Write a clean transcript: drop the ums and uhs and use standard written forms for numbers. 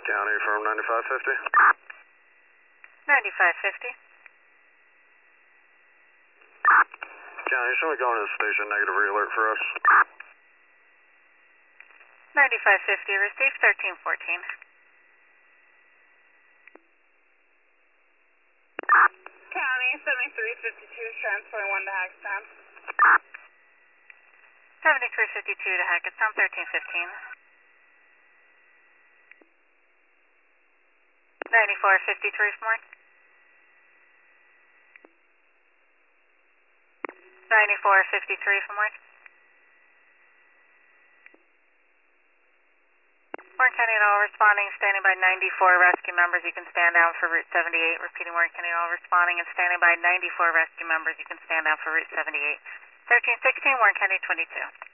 County from 9550. 9550. County, should we go into the station negative re-alert for us? 9550, received 1314. County 7352, transferring 1 to Hackettstown. 7352 to Hackettstown, 1315. 9453 for more. 9453 for more. Warren County and all responding, standing by 94 rescue members. You can stand down for Route 78. Repeating, Warren County and all responding and standing by 94 rescue members. You can stand down for Route 78. 1316, Warren County 22.